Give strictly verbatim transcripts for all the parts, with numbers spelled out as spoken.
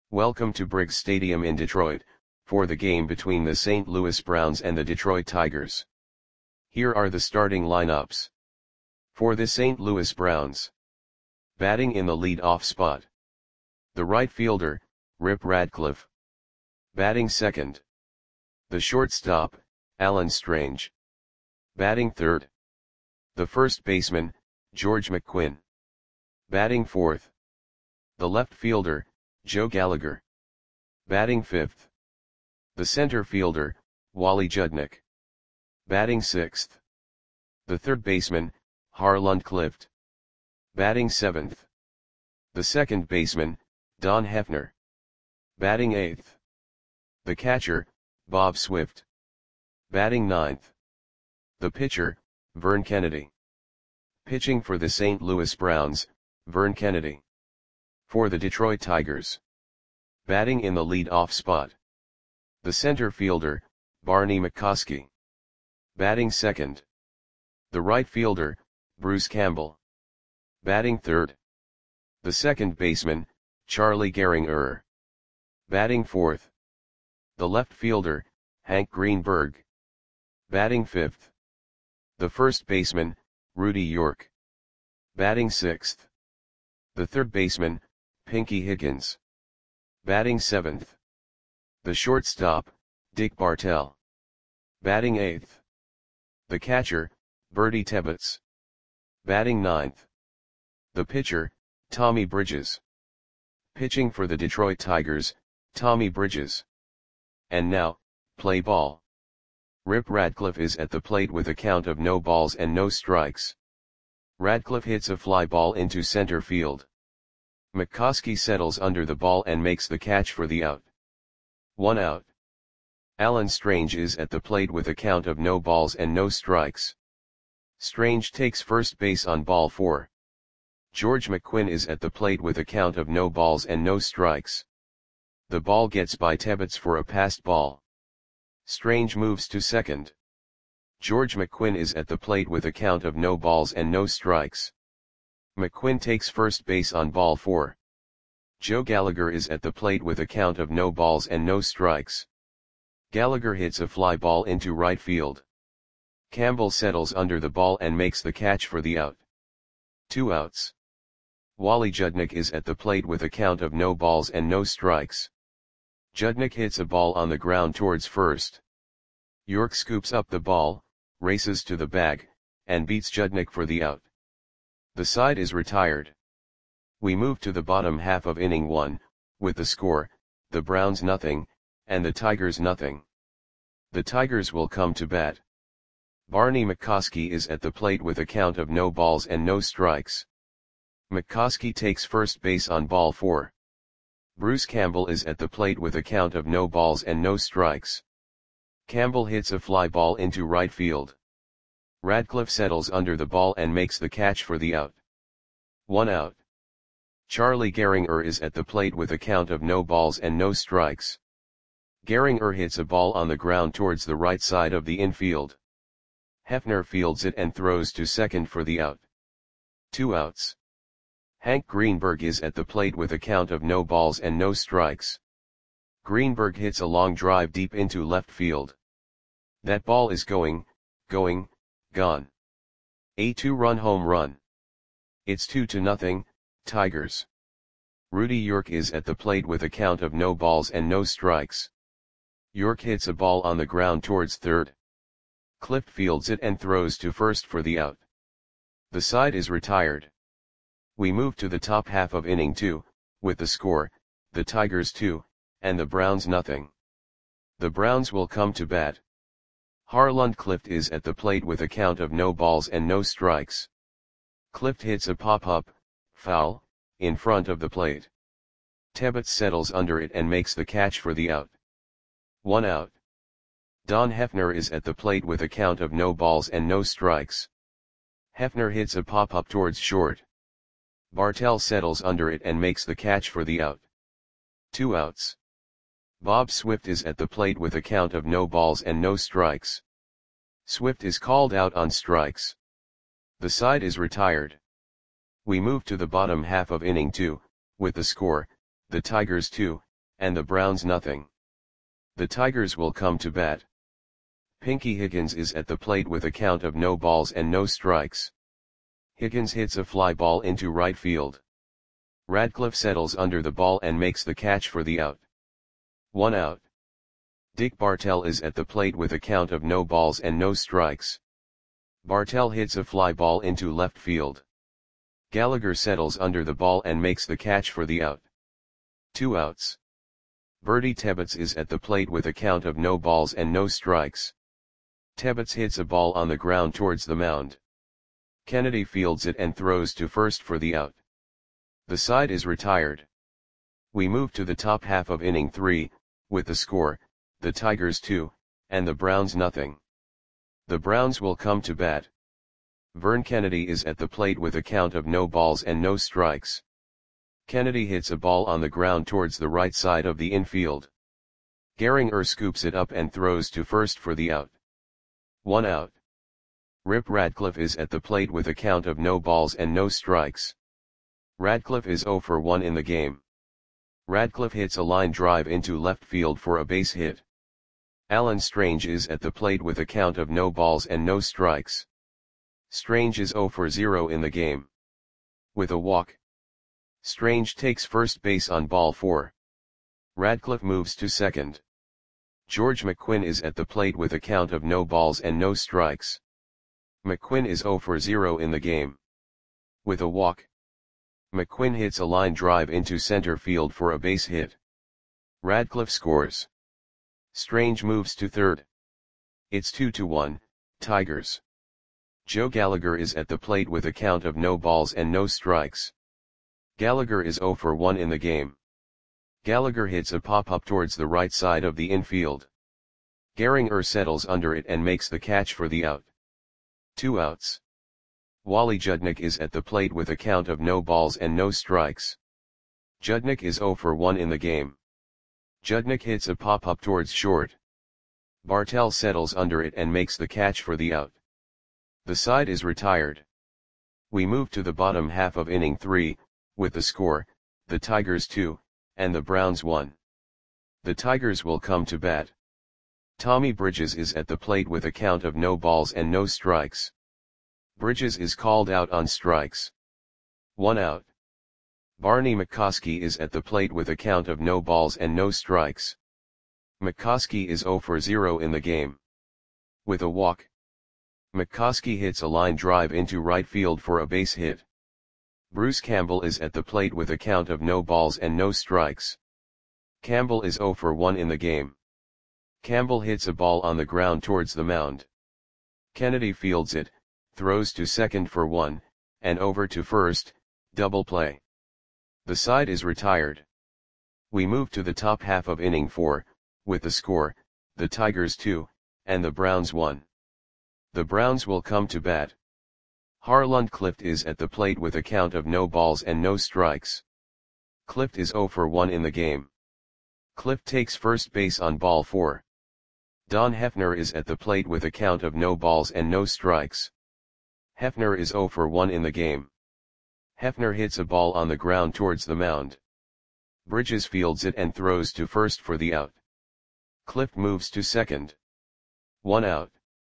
Welcome to Briggs Stadium in Detroit, for the game between the Saint Louis Browns and the Detroit Tigers. Here are the starting lineups. For the Saint Louis Browns. Batting in the lead-off spot. The right fielder, Rip Radcliffe. Batting second. The shortstop, Alan Strange. Batting third. The first baseman, George McQuinn. Batting fourth. The left fielder, Joe Gallagher. Batting fifth. The center fielder, Wally Judnick. Batting sixth. The third baseman, Harland Clift. Batting seventh. The second baseman, Don Hefner. Batting eighth. The catcher, Bob Swift. Batting ninth. The pitcher, Vern Kennedy. Pitching for the Saint Louis Browns, Vern Kennedy. For the Detroit Tigers. Batting in the lead-off spot. The center fielder, Barney McCoskey. Batting second. The right fielder, Bruce Campbell. Batting third. The second baseman, Charlie Gehringer. Batting fourth. The left fielder, Hank Greenberg. Batting fifth. The first baseman, Rudy York. Batting sixth. The third baseman, Pinky Higgins. Batting seventh. The shortstop, Dick Bartell. Batting eighth. The catcher, Bertie Tebbetts. Batting ninth. The pitcher, Tommy Bridges. Pitching for the Detroit Tigers, Tommy Bridges. And now, play ball. Rip Radcliffe is at the plate with a count of no balls and no strikes. Radcliffe hits a fly ball into center field. McCoskey settles under the ball and makes the catch for the out. One out. Alan Strange is at the plate with a count of no balls and no strikes. Strange takes first base on ball four. George McQuinn is at the plate with a count of no balls and no strikes. The ball gets by Tebbetts for a passed ball. Strange moves to second. George McQuinn is at the plate with a count of no balls and no strikes. McQuinn takes first base on ball four. Joe Gallagher is at the plate with a count of no balls and no strikes. Gallagher hits a fly ball into right field. Campbell settles under the ball and makes the catch for the out. Two outs. Wally Judnick is at the plate with a count of no balls and no strikes. Judnick hits a ball on the ground towards first. York scoops up the ball, races to the bag, and beats Judnick for the out. The side is retired. We move to the bottom half of inning one, with the score, the Browns nothing, and the Tigers nothing. The Tigers will come to bat. Barney McCoskey is at the plate with a count of no balls and no strikes. McCoskey takes first base on ball four. Bruce Campbell is at the plate with a count of no balls and no strikes. Campbell hits a fly ball into right field. Radcliffe settles under the ball and makes the catch for the out. One out. Charlie Gehringer is at the plate with a count of no balls and no strikes. Gehringer hits a ball on the ground towards the right side of the infield. Hefner fields it and throws to second for the out. Two outs. Hank Greenberg is at the plate with a count of no balls and no strikes. Greenberg hits a long drive deep into left field. That ball is going, going, gone. A two-run home run. It's two to nothing, Tigers. Rudy York is at the plate with a count of no balls and no strikes. York hits a ball on the ground towards third. Clift fields it and throws to first for the out. The side is retired. We move to the top half of inning two, with the score, the Tigers two, and the Browns nothing. The Browns will come to bat. Harland Clift is at the plate with a count of no balls and no strikes. Clift hits a pop-up, foul, in front of the plate. Tebbetts settles under it and makes the catch for the out. One out. Don Hefner is at the plate with a count of no balls and no strikes. Hefner hits a pop-up towards short. Bartell settles under it and makes the catch for the out. Two outs. Bob Swift is at the plate with a count of no balls and no strikes. Swift is called out on strikes. The side is retired. We move to the bottom half of inning two, with the score, the Tigers two, and the Browns nothing. The Tigers will come to bat. Pinky Higgins is at the plate with a count of no balls and no strikes. Higgins hits a fly ball into right field. Radcliffe settles under the ball and makes the catch for the out. One out. Dick Bartell is at the plate with a count of no balls and no strikes. Bartell hits a fly ball into left field. Gallagher settles under the ball and makes the catch for the out. Two outs. Bertie Tebbets is at the plate with a count of no balls and no strikes. Tebbets hits a ball on the ground towards the mound. Kennedy fields it and throws to first for the out. The side is retired. We move to the top half of inning three, with the score, the Tigers two, and the Browns nothing. The Browns will come to bat. Vern Kennedy is at the plate with a count of no balls and no strikes. Kennedy hits a ball on the ground towards the right side of the infield. Gehringer scoops it up and throws to first for the out. One out. Rip Radcliffe is at the plate with a count of no balls and no strikes. Radcliffe is zero for one in the game. Radcliffe hits a line drive into left field for a base hit. Alan Strange is at the plate with a count of no balls and no strikes. Strange is zero for zero in the game. With a walk, Strange takes first base on ball four. Radcliffe moves to second. George McQuinn is at the plate with a count of no balls and no strikes. McQuinn is zero for zero in the game. With a walk, McQuinn hits a line drive into center field for a base hit. Radcliffe scores. Strange moves to third. It's two to one, Tigers. Joe Gallagher is at the plate with a count of no balls and no strikes. Gallagher is zero for one in the game. Gallagher hits a pop-up towards the right side of the infield. Gehringer settles under it and makes the catch for the out. Two outs. Wally Judnick is at the plate with a count of no balls and no strikes. Judnick is zero for one in the game. Judnick hits a pop-up towards short. Bartell settles under it and makes the catch for the out. The side is retired. We move to the bottom half of inning three, with the score, the Tigers two, and the Browns one. The Tigers will come to bat. Tommy Bridges is at the plate with a count of no balls and no strikes. Bridges is called out on strikes. One out. Barney McCoskey is at the plate with a count of no balls and no strikes. McCoskey is zero for zero in the game. With a walk, McCoskey hits a line drive into right field for a base hit. Bruce Campbell is at the plate with a count of no balls and no strikes. Campbell is zero for one in the game. Campbell hits a ball on the ground towards the mound. Kennedy fields it, throws to second for one, and over to first, double play. The side is retired. We move to the top half of inning four, with the score, the Tigers two, and the Browns one. The Browns will come to bat. Harland Clift is at the plate with a count of no balls and no strikes. Clift is zero for one in the game. Clift takes first base on ball four. Don Hefner is at the plate with a count of no balls and no strikes. Hefner is zero for one in the game. Hefner hits a ball on the ground towards the mound. Bridges fields it and throws to first for the out. Clift moves to second. One out.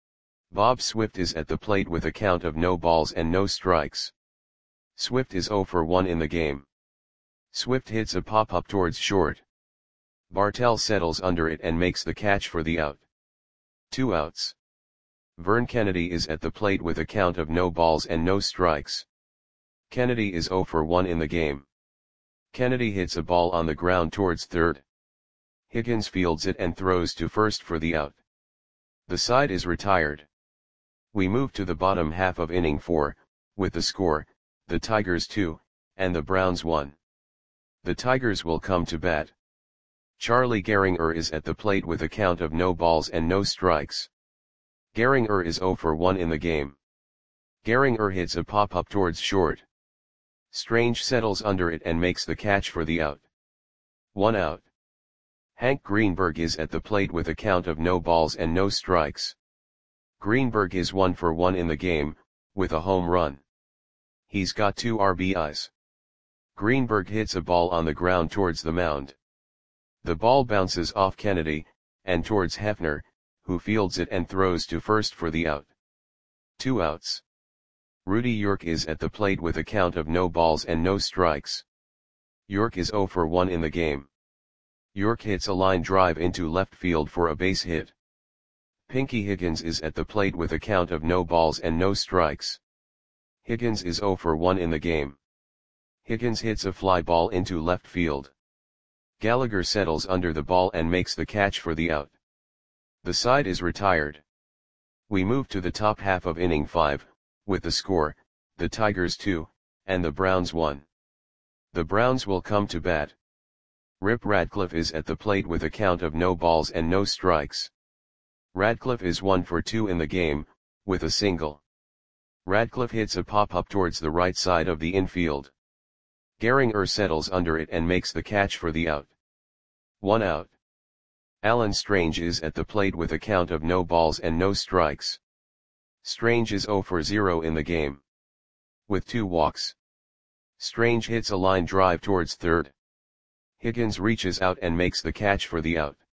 Bob Swift is at the plate with a count of no balls and no strikes. Swift is zero for one in the game. Swift hits a pop-up towards short. Bartell settles under it and makes the catch for the out. Two outs. Vern Kennedy is at the plate with a count of no balls and no strikes. Kennedy is zero for one in the game. Kennedy hits a ball on the ground towards third. Higgins fields it and throws to first for the out. The side is retired. We move to the bottom half of inning four, with the score, the Tigers two, and the Browns one. The Tigers will come to bat. Charlie Gehringer is at the plate with a count of no balls and no strikes. Gehringer is zero for one in the game. Gehringer hits a pop-up towards short. Strange settles under it and makes the catch for the out. One out. Hank Greenberg is at the plate with a count of no balls and no strikes. Greenberg is one for one in the game, with a home run. He's got two R B Is. Greenberg hits a ball on the ground towards the mound. The ball bounces off Kennedy, and towards Hefner, who fields it and throws to first for the out. Two outs. Rudy York is at the plate with a count of no balls and no strikes. York is oh for one in the game. York hits a line drive into left field for a base hit. Pinky Higgins is at the plate with a count of no balls and no strikes. Higgins is oh for one in the game. Higgins hits a fly ball into left field. Gallagher settles under the ball and makes the catch for the out. The side is retired. We move to the top half of inning five, with the score, the Tigers two, and the Browns one. The Browns will come to bat. Rip Radcliffe is at the plate with a count of no balls and no strikes. Radcliffe is one for two in the game, with a single. Radcliffe hits a pop-up towards the right side of the infield. Gehringer settles under it and makes the catch for the out. One out. Alan Strange is at the plate with a count of no balls and no strikes. Strange is oh for zero in the game. With two walks. Strange hits a line drive towards third. Higgins reaches out and makes the catch for the out.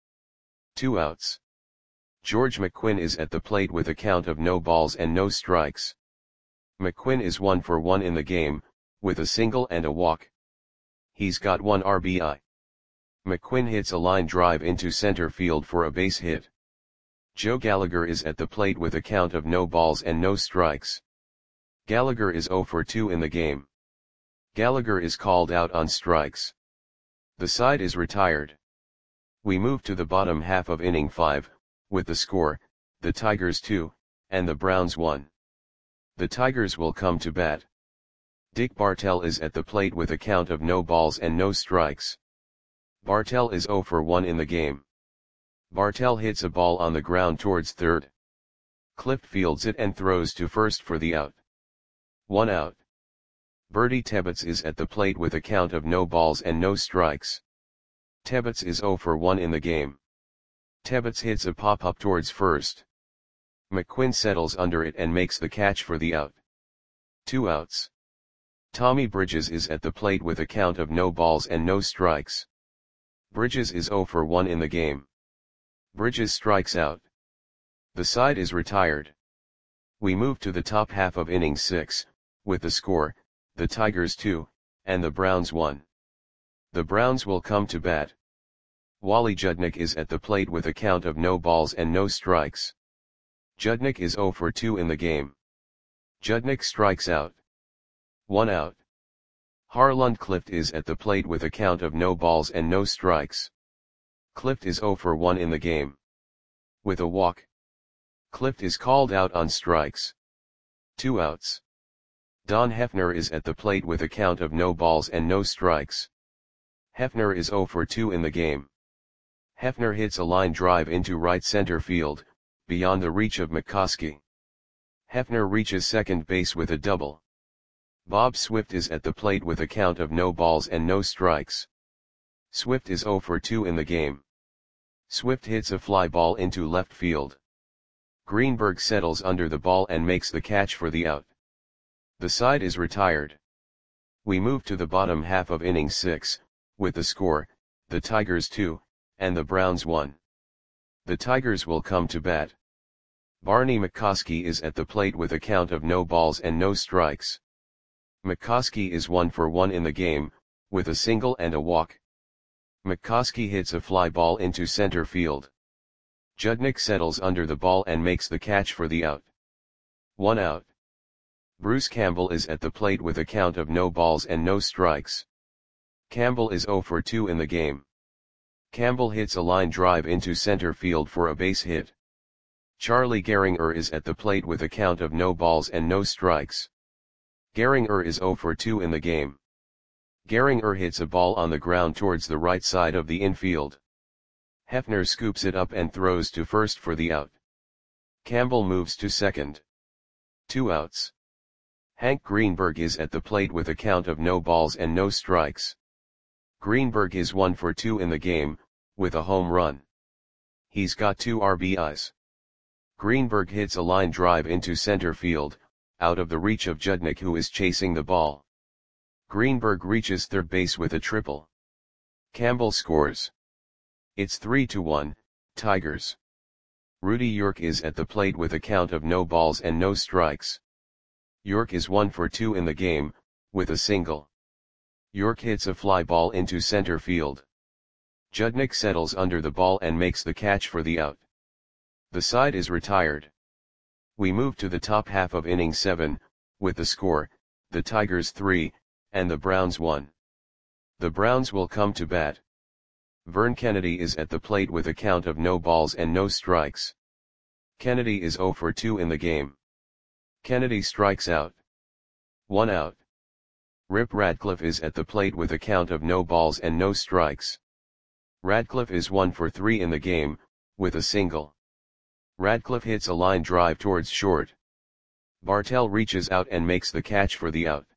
Two outs. George McQuinn is at the plate with a count of no balls and no strikes. McQuinn is one for one in the game, with a single and a walk. He's got one R B I. McQuinn hits a line drive into center field for a base hit. Joe Gallagher is at the plate with a count of no balls and no strikes. Gallagher is oh for two in the game. Gallagher is called out on strikes. The side is retired. We move to the bottom half of inning five, with the score, the Tigers two, and the Browns one. The Tigers will come to bat. Dick Bartell is at the plate with a count of no balls and no strikes. Bartell is oh for one in the game. Bartell hits a ball on the ground towards third. Clift fields it and throws to first for the out. One out. Bertie Tebbets is at the plate with a count of no balls and no strikes. Tebbets is oh for one in the game. Tebbets hits a pop-up towards first. McQuinn settles under it and makes the catch for the out. Two outs. Tommy Bridges is at the plate with a count of no balls and no strikes. Bridges is oh for one in the game. Bridges strikes out. The side is retired. We move to the top half of inning six, with the score, the Tigers two, and the Browns one. The Browns will come to bat. Wally Judnick is at the plate with a count of no balls and no strikes. Judnick is oh for two in the game. Judnick strikes out. One out. Harland Clift is at the plate with a count of no balls and no strikes. Clift is oh for one in the game. With a walk. Clift is called out on strikes. Two outs. Don Hefner is at the plate with a count of no balls and no strikes. Hefner is oh for two in the game. Hefner hits a line drive into right center field, beyond the reach of McCoskey. Hefner reaches second base with a double. Bob Swift is at the plate with a count of no balls and no strikes. Swift is oh for two in the game. Swift hits a fly ball into left field. Greenberg settles under the ball and makes the catch for the out. The side is retired. We move to the bottom half of inning six, with the score, the Tigers two, and the Browns one. The Tigers will come to bat. Barney McCoskey is at the plate with a count of no balls and no strikes. McCoskey is one for one in the game, with a single and a walk. McCoskey hits a fly ball into center field. Judnick settles under the ball and makes the catch for the out. One out. Bruce Campbell is at the plate with a count of no balls and no strikes. Campbell is oh for two in the game. Campbell hits a line drive into center field for a base hit. Charlie Gehringer is at the plate with a count of no balls and no strikes. Gehringer is oh for two in the game. Gehringer hits a ball on the ground towards the right side of the infield. Hefner scoops it up and throws to first for the out. Campbell moves to second. Two outs. Hank Greenberg is at the plate with a count of no balls and no strikes. Greenberg is one for two in the game, with a home run. He's got two R B Is. Greenberg hits a line drive into center field, out of the reach of Judnick, who is chasing the ball. Greenberg reaches third base with a triple. Campbell scores. It's three to one, Tigers. Rudy York is at the plate with a count of no balls and no strikes. York is one for two in the game, with a single. York hits a fly ball into center field. Judnick settles under the ball and makes the catch for the out. The side is retired. We move to the top half of inning seven, with the score, the Tigers three, and the Browns one. The Browns will come to bat. Vern Kennedy is at the plate with a count of no balls and no strikes. Kennedy is zero for two in the game. Kennedy strikes out. One out. Rip Radcliffe is at the plate with a count of no balls and no strikes. Radcliffe is one for three in the game, with a single. Radcliffe hits a line drive towards short. Bartell reaches out and makes the catch for the out.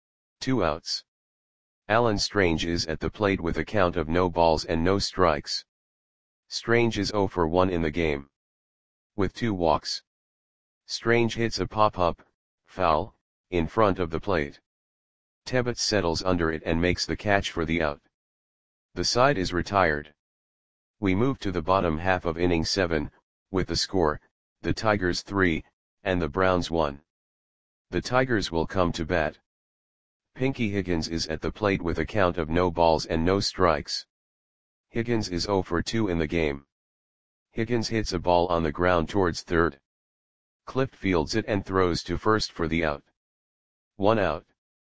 Two outs. Alan Strange is at the plate with a count of no balls and no strikes. Strange is zero for one in the game. With two walks. Strange hits a pop-up, foul, in front of the plate. Tebbets settles under it and makes the catch for the out. The side is retired. We move to the bottom half of inning seven, with the score, the Tigers three, and the Browns one. The Tigers will come to bat. Pinky Higgins is at the plate with a count of no balls and no strikes. Higgins is zero for two in the game. Higgins hits a ball on the ground towards third. Clift fields it and throws to first for the out. One out.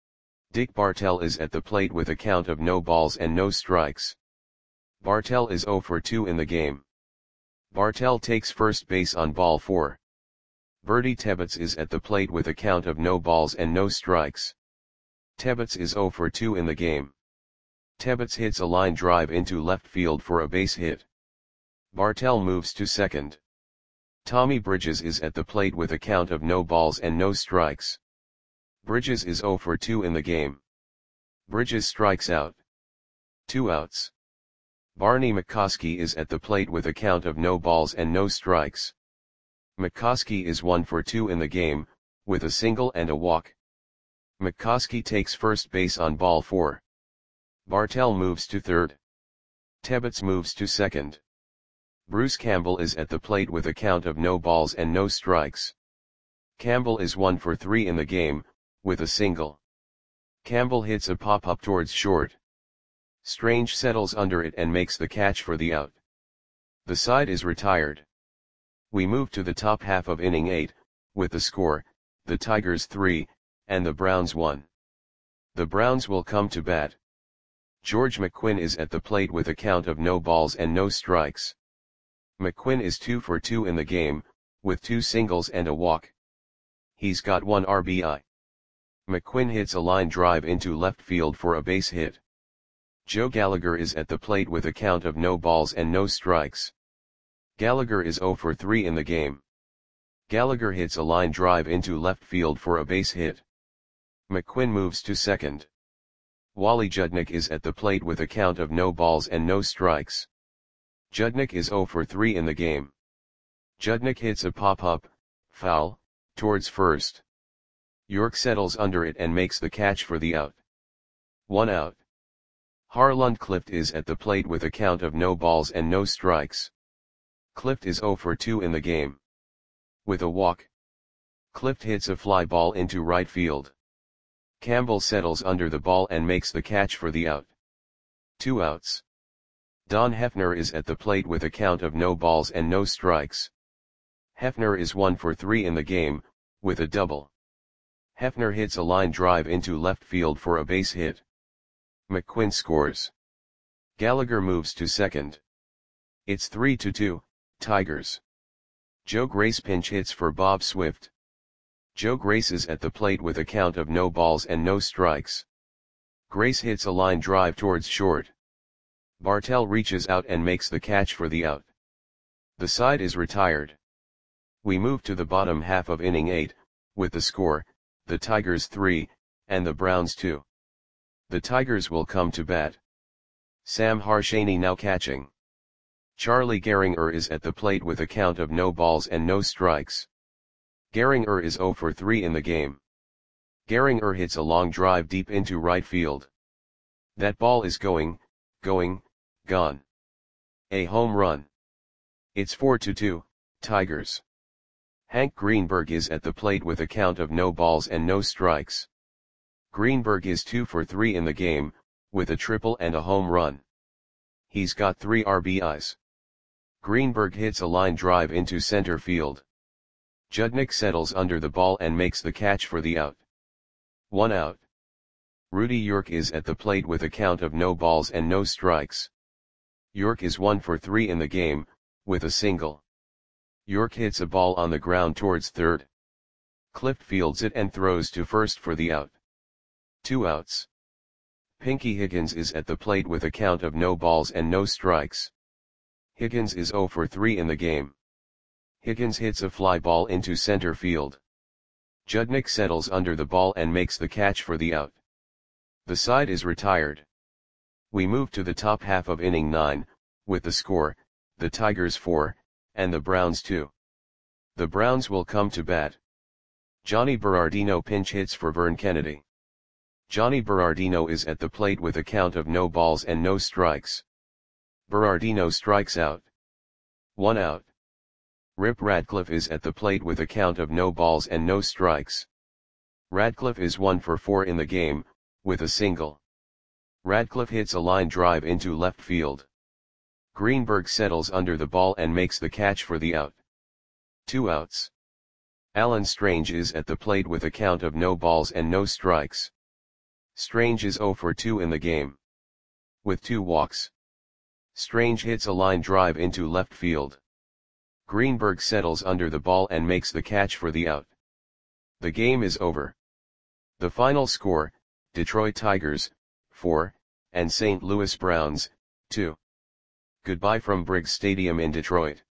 Dick Bartell is at the plate with a count of no balls and no strikes. Bartell is zero for two in the game. Bartell takes first base on ball four. Bertie Tebbets is at the plate with a count of no balls and no strikes. Tebbets is zero for two in the game. Tebbets hits a line drive into left field for a base hit. Bartell moves to second. Tommy Bridges is at the plate with a count of no balls and no strikes. Bridges is zero for two in the game. Bridges strikes out. Two outs. Barney McCoskey is at the plate with a count of no balls and no strikes. McCoskey is one for two in the game, with a single and a walk. McCoskey takes first base on ball four. Bartell moves to third. Tebbets moves to second. Bruce Campbell is at the plate with a count of no balls and no strikes. Campbell is one for three in the game, with a single. Campbell hits a pop-up towards short. Strange settles under it and makes the catch for the out. The side is retired. We move to the top half of inning eight, with the score, the Tigers three, and the Browns one. The Browns will come to bat. George McQuinn is at the plate with a count of no balls and no strikes. McQuinn is two for two in the game, with two singles and a walk. He's got one R B I. McQuinn hits a line drive into left field for a base hit. Joe Gallagher is at the plate with a count of no balls and no strikes. Gallagher is zero for three in the game. Gallagher hits a line drive into left field for a base hit. McQuinn moves to second. Wally Judnick is at the plate with a count of no balls and no strikes. Judnick is zero for three in the game. Judnick hits a pop-up, foul, towards first. York settles under it and makes the catch for the out. One out. Harland Clift is at the plate with a count of no balls and no strikes. Clift is zero for two in the game. With a walk. Clift hits a fly ball into right field. Campbell settles under the ball and makes the catch for the out. Two outs. Don Hefner is at the plate with a count of no balls and no strikes. Hefner is one for three in the game, with a double. Hefner hits a line drive into left field for a base hit. McQuinn scores. Gallagher moves to second. It's three to two, Tigers. Joe Grace pinch hits for Bob Swift. Joe Grace is at the plate with a count of no balls and no strikes. Grace hits a line drive towards short. Bartell reaches out and makes the catch for the out. The side is retired. We move to the bottom half of inning eight, with the score, the Tigers three, and the Browns two. The Tigers will come to bat. Sam Harshaney now catching. Charlie Gehringer is at the plate with a count of no balls and no strikes. Gehringer is zero for three in the game. Gehringer hits a long drive deep into right field. That ball is going, going, gone. A home run. It's four to two, Tigers. Hank Greenberg is at the plate with a count of no balls and no strikes. Greenberg is two for three in the game, with a triple and a home run. He's got three R B Is. Greenberg hits a line drive into center field. Judnick settles under the ball and makes the catch for the out. One out. Rudy York is at the plate with a count of no balls and no strikes. York is one for three in the game, with a single. York hits a ball on the ground towards third. Clift fields it and throws to first for the out. Two outs. Pinky Higgins is at the plate with a count of no balls and no strikes. Higgins is zero for three in the game. Higgins hits a fly ball into center field. Judnick settles under the ball and makes the catch for the out. The side is retired. We move to the top half of inning nine, with the score, the Tigers four, and the Browns two. The Browns will come to bat. Johnny Berardino pinch hits for Vern Kennedy. Johnny Berardino is at the plate with a count of no balls and no strikes. Berardino strikes out. One out. Rip Radcliffe is at the plate with a count of no balls and no strikes. Radcliffe is one for four in the game, with a single. Radcliffe hits a line drive into left field. Greenberg settles under the ball and makes the catch for the out. Two outs. Alan Strange is at the plate with a count of no balls and no strikes. Strange is zero for two in the game. With two walks. Strange hits a line drive into left field. Greenberg settles under the ball and makes the catch for the out. The game is over. The final score, Detroit Tigers, four, and Saint Louis Browns, two. Goodbye from Briggs Stadium in Detroit.